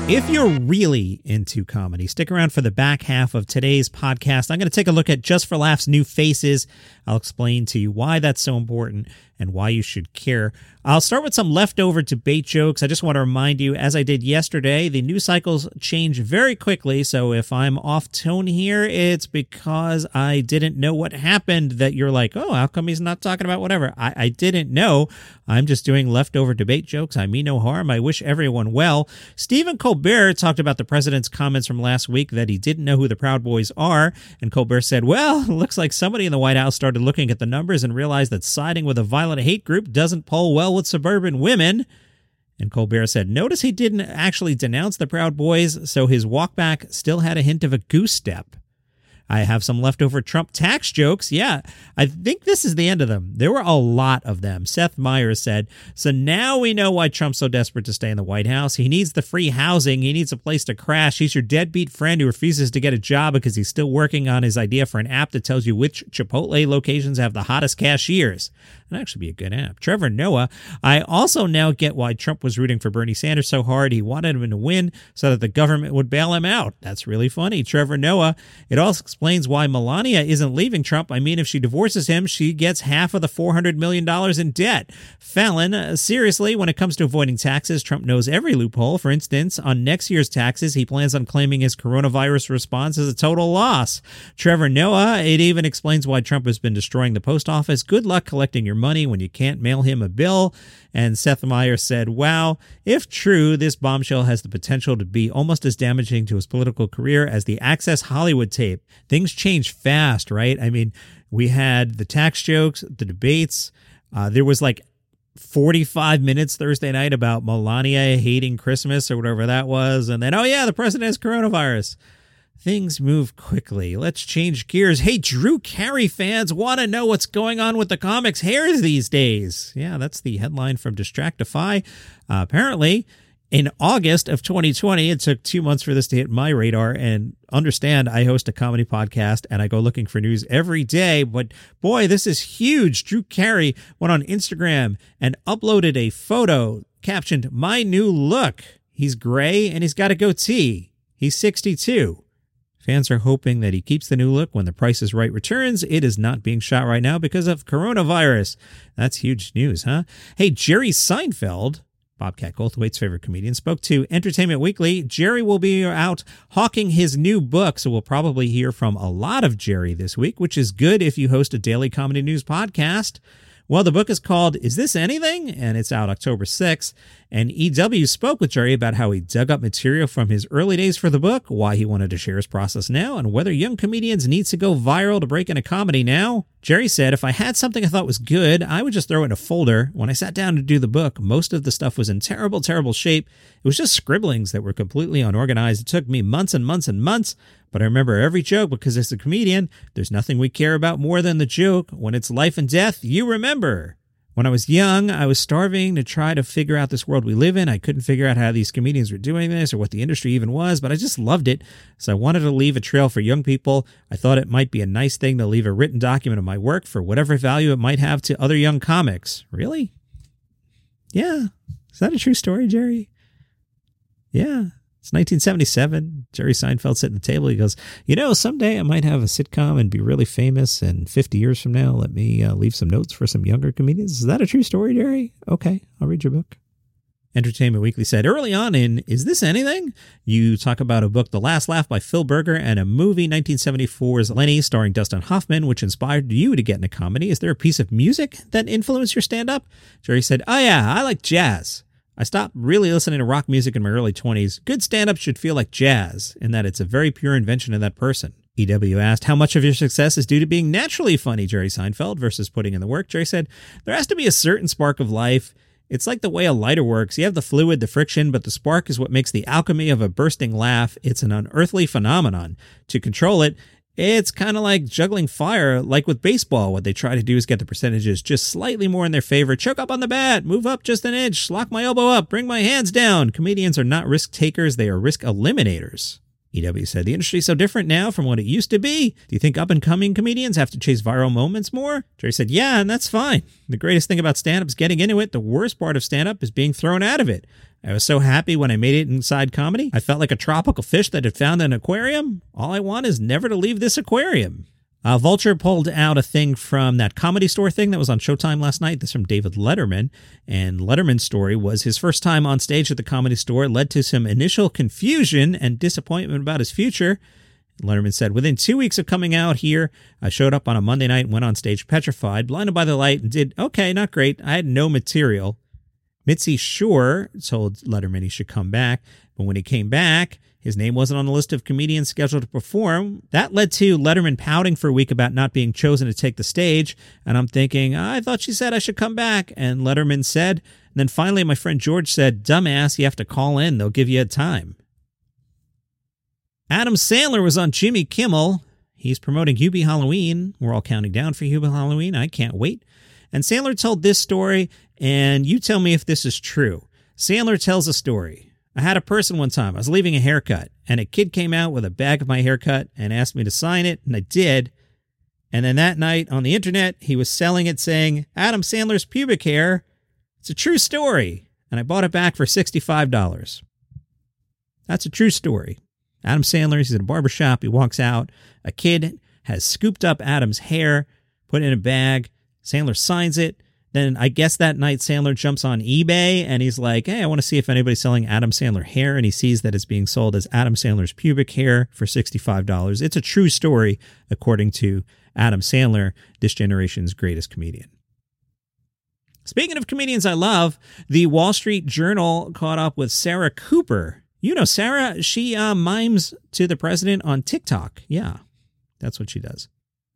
If you're really into comedy, stick around for the back half of today's podcast. I'm going to take a look at Just for Laughs' new faces. I'll explain to you why that's so important and why you should care. I'll start with some leftover debate jokes. I just want to remind you, as I did yesterday, the news cycles change very quickly. So if I'm off tone here, it's because I didn't know what happened that you're like, oh, how come he's not talking about whatever? I didn't know. I'm just doing leftover debate jokes. I mean no harm. I wish everyone well. Stephen Colbert talked about the president's comments from last week that he didn't know who the Proud Boys are. And Colbert said, well, it looks like somebody in the White House started looking at the numbers and realized that siding with a violent hate group doesn't poll well with suburban women. And Colbert said, notice he didn't actually denounce the Proud Boys, so his walkback still had a hint of a goose step. I have some leftover Trump tax jokes. Yeah, I think this is the end of them. There were a lot of them. Seth Meyers said, so now we know why Trump's so desperate to stay in the White House. He needs the free housing. He needs a place to crash. He's your deadbeat friend who refuses to get a job because he's still working on his idea for an app that tells you which Chipotle locations have the hottest cashiers. That'd actually be a good app. Trevor Noah, I also now get why Trump was rooting for Bernie Sanders so hard. He wanted him to win so that the government would bail him out. That's really funny. Trevor Noah, it also explains why Melania isn't leaving Trump. I mean, if she divorces him, she gets half of the $400 million in debt. Fallon, seriously, when it comes to avoiding taxes, Trump knows every loophole. For instance, on next year's taxes, he plans on claiming his coronavirus response as a total loss. Trevor Noah, it even explains why Trump has been destroying the post office. Good luck collecting your money when you can't mail him a bill. And Seth Meyers said, wow, if true, this bombshell has the potential to be almost as damaging to his political career as the Access Hollywood tape. Things change fast, right? I mean, we had the tax jokes, the debates. There was like 45 minutes Thursday night about Melania hating Christmas or whatever that was. And then, oh yeah, the president has coronavirus. Things move quickly. Let's change gears. Hey, Drew Carey fans want to know what's going on with the comics hair these days. Yeah, that's the headline from Distractify. Apparently, in August of 2020, it took 2 months for this to hit my radar. And understand, I host a comedy podcast and I go looking for news every day. But boy, this is huge. Drew Carey went on Instagram and uploaded a photo captioned, "My new look." He's gray and he's got a goatee. He's 62. Fans are hoping that he keeps the new look when The Price is Right returns. It is not being shot right now because of coronavirus. That's huge news, huh? Hey, Jerry Seinfeld, Bobcat Goldthwait's favorite comedian, spoke to Entertainment Weekly. Jerry will be out hawking his new book, so we'll probably hear from a lot of Jerry this week, which is good if you host a daily comedy news podcast. Well, the book is called Is This Anything? And it's out October 6th. And EW spoke with Jerry about how he dug up material from his early days for the book, why he wanted to share his process now, and whether young comedians need to go viral to break into comedy now. Jerry said, if I had something I thought was good, I would just throw it in a folder. When I sat down to do the book, most of the stuff was in terrible, terrible shape. It was just scribblings that were completely unorganized. It took me months and months and months, but I remember every joke because as a comedian, there's nothing we care about more than the joke. When it's life and death, you remember. When I was young, I was starving to try to figure out this world we live in. I couldn't figure out how these comedians were doing this or what the industry even was, but I just loved it. So I wanted to leave a trail for young people. I thought it might be a nice thing to leave a written document of my work for whatever value it might have to other young comics. Really? Yeah. Is that a true story, Jerry? Yeah. It's 1977. Jerry Seinfeld sitting at the table. He goes, you know, someday I might have a sitcom and be really famous. And 50 years from now, let me leave some notes for some younger comedians. Is that a true story, Jerry? Okay, I'll read your book. Entertainment Weekly said, early on in Is This Anything? You talk about a book, The Last Laugh by Phil Berger, and a movie, 1974's Lenny, starring Dustin Hoffman, which inspired you to get into comedy. Is there a piece of music that influenced your stand-up? Jerry said, oh yeah, I like jazz. I stopped really listening to rock music in my early 20s. Good stand-up should feel like jazz, in that it's a very pure invention of that person. EW asked, how much of your success is due to being naturally funny, Jerry Seinfeld, versus putting in the work? Jerry said, there has to be a certain spark of life. It's like the way a lighter works. You have the fluid, the friction, but the spark is what makes the alchemy of a bursting laugh. It's an unearthly phenomenon. To control it, it's kind of like juggling fire, like with baseball. What they try to do is get the percentages just slightly more in their favor. Choke up on the bat, move up just an inch, lock my elbow up, bring my hands down. Comedians are not risk takers, they are risk eliminators. EW said, the industry is so different now from what it used to be. Do you think up-and-coming comedians have to chase viral moments more? Jerry said, yeah, and that's fine. The greatest thing about stand-up is getting into it. The worst part of stand-up is being thrown out of it. I was so happy when I made it inside comedy. I felt like a tropical fish that had found an aquarium. All I want is never to leave this aquarium. Vulture pulled out a thing from that Comedy Store thing that was on Showtime last night. This is from David Letterman. And Letterman's story was his first time on stage at the Comedy Store led to some initial confusion and disappointment about his future. Letterman said, within 2 weeks of coming out here, I showed up on a Monday night and went on stage petrified, blinded by the light, and did okay, not great. I had no material. Mitzi Shore told Letterman he should come back, but when he came back, his name wasn't on the list of comedians scheduled to perform. That led to Letterman pouting for a week about not being chosen to take the stage. And I'm thinking, I thought she said I should come back. And Letterman said, and then finally my friend George said, dumbass, you have to call in. They'll give you a time. Adam Sandler was on Jimmy Kimmel. He's promoting Hubie Halloween. We're all counting down for Hubie Halloween. I can't wait. And Sandler told this story, and you tell me if this is true. Sandler tells a story. I had a person one time. I was leaving a haircut, and a kid came out with a bag of my haircut and asked me to sign it, and I did. And then that night on the internet, he was selling it saying, Adam Sandler's pubic hair. It's a true story. And I bought it back for $65. That's a true story. Adam Sandler, he's at a barbershop. He walks out. A kid has scooped up Adam's hair, put it in a bag. Sandler signs it. Then I guess that night Sandler jumps on eBay and he's like, hey, I want to see if anybody's selling Adam Sandler hair. And he sees that it's being sold as Adam Sandler's pubic hair for $65. It's a true story, according to Adam Sandler, this generation's greatest comedian. Speaking of comedians I love, the Wall Street Journal caught up with Sarah Cooper. You know Sarah, she mimes to the president on TikTok. Yeah, that's what she does.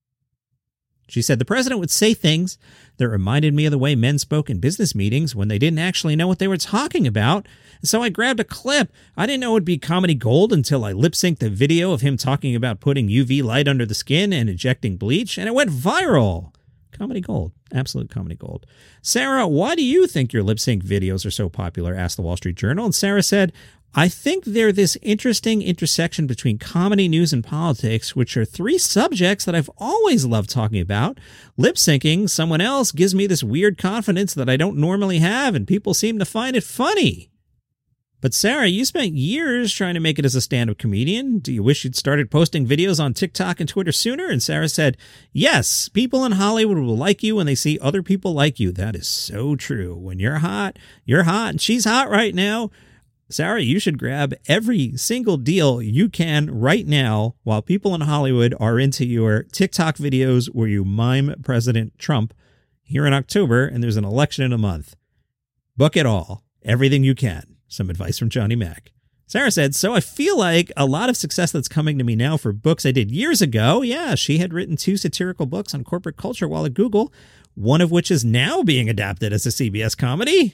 She said the president would say things that reminded me of the way men spoke in business meetings when they didn't actually know what they were talking about. So I grabbed a clip. I didn't know it would be comedy gold until I lip-synced the video of him talking about putting UV light under the skin and injecting bleach, and it went viral. Comedy gold. Absolute comedy gold. Sarah, why do you think your lip-sync videos are so popular? Asked the Wall Street Journal. And Sarah said, I think they're this interesting intersection between comedy, news, and politics, which are three subjects that I've always loved talking about. Lip syncing someone else gives me this weird confidence that I don't normally have, and people seem to find it funny. But Sarah, you spent years trying to make it as a stand-up comedian. Do you wish you'd started posting videos on TikTok and Twitter sooner? And Sarah said, yes, people in Hollywood will like you when they see other people like you. That is so true. When you're hot, and she's hot right now. Sarah, you should grab every single deal you can right now while people in Hollywood are into your TikTok videos where you mime President Trump here in October, and there's an election in a month. Book it all. Everything you can. Some advice from Johnny Mac. Sarah said, so I feel like a lot of success that's coming to me now for books I did years ago. Yeah, she had written 2 satirical books on corporate culture while at Google, one of which is now being adapted as a CBS comedy.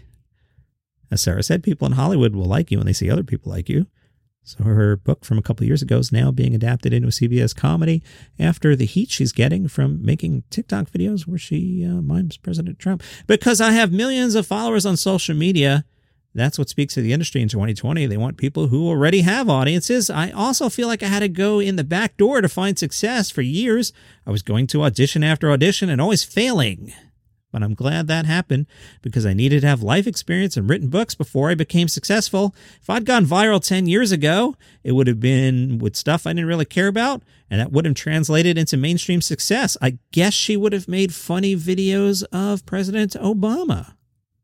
As Sarah said, people in Hollywood will like you when they see other people like you. So her book from a couple of years ago is now being adapted into a CBS comedy after the heat she's getting from making TikTok videos where she mimes President Trump. Because I have millions of followers on social media, that's what speaks to the industry in 2020. They want people who already have audiences. I also feel like I had to go in the back door to find success for years. I was going to audition after audition and always failing. But I'm glad that happened because I needed to have life experience and written books before I became successful. If I'd gone viral 10 years ago, it would have been with stuff I didn't really care about, and that would have translated into mainstream success. I guess she would have made funny videos of President Obama.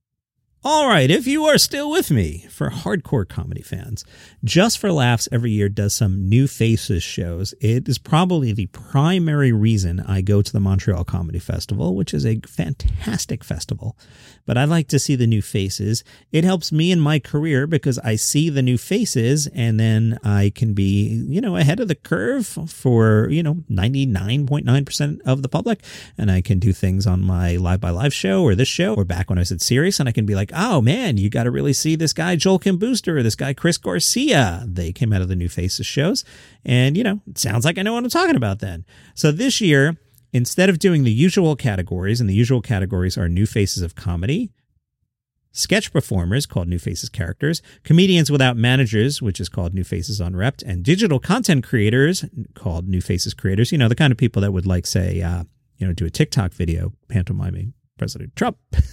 All right, if you are still with me, for hardcore comedy fans, Just for Laughs every year does some New Faces shows. It is probably the primary reason I go to the Montreal Comedy Festival, which is a fantastic festival. But I like to see the new faces. It helps me in my career because I see the new faces and then I can be, ahead of the curve for, 99.9% of the public. And I can do things on my Live by Live show or this show or back when I was at Sirius, and I can be like, oh man, you got to really see this guy Joel Kim Booster or this guy Chris Garcia. They came out of the New Faces shows. And, it sounds like I know what I'm talking about then. So this year, instead of doing the usual categories, and the usual categories are New Faces of Comedy, sketch performers, called New Faces Characters, comedians without managers, which is called New Faces Unrepped, and digital content creators, called New Faces Creators, the kind of people that would do a TikTok video pantomiming President Trump.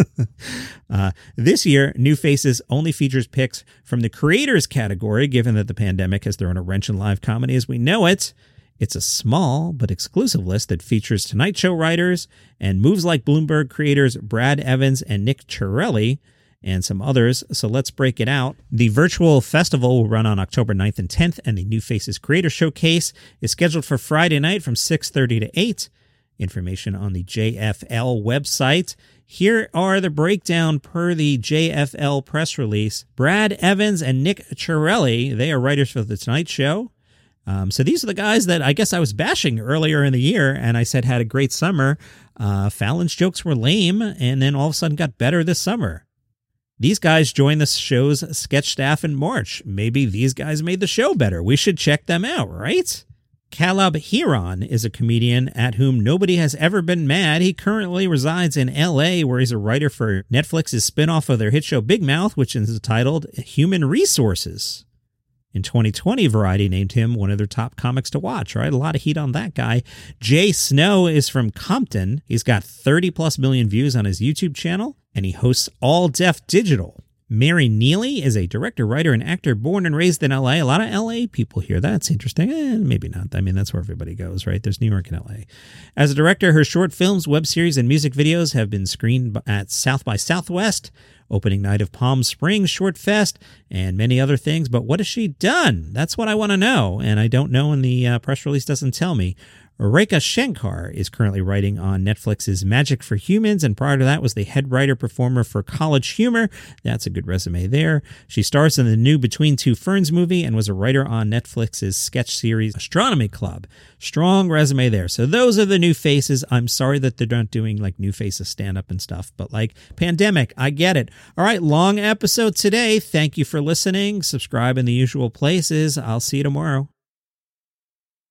This year, New Faces only features picks from the creators category, given that the pandemic has thrown a wrench in live comedy as we know it. It's a small but exclusive list that features Tonight Show writers and Moves Like Bloomberg creators Brad Evans and Nick Chiarelli, and some others, so let's break it out. The virtual festival will run on October 9th and 10th, and the New Faces Creator Showcase is scheduled for Friday night from 6:30 to 8. Information on the JFL website. Here are the breakdown per the JFL press release. Brad Evans and Nick Chiarelli, they are writers for The Tonight Show. So these are the guys that I guess I was bashing earlier in the year, and I said had a great summer. Fallon's jokes were lame, and then all of a sudden got better this summer. These guys joined the show's sketch staff in March. Maybe these guys made the show better. We should check them out, right? Caleb Heron is a comedian at whom nobody has ever been mad. He currently resides in L.A., where he's a writer for Netflix's spinoff of their hit show Big Mouth, which is titled Human Resources. In 2020, Variety named him one of their top comics to watch, right? A lot of heat on that guy. Jay Snow is from Compton. He's got 30-plus million views on his YouTube channel, and he hosts All Def Digital. Mary Neely is a director, writer, and actor born and raised in L.A. A lot of L.A. people here. That's interesting. Maybe not. I mean, that's where everybody goes, right? There's New York and L.A. As a director, her short films, web series, and music videos have been screened at South by Southwest, opening night of Palm Springs Short Fest, and many other things. But what has she done? That's what I want to know, and I don't know, and the press release doesn't tell me. Rekha Shankar is currently writing on Netflix's Magic for Humans, and prior to that was the head writer-performer for College Humor. That's a good resume there. She stars in the new Between Two Ferns movie and was a writer on Netflix's sketch series Astronomy Club. Strong resume there. So those are the new faces. I'm sorry that they're not doing like new faces stand-up and stuff, but like pandemic, I get it. All right, long episode today. Thank you for listening. Subscribe in the usual places. I'll see you tomorrow.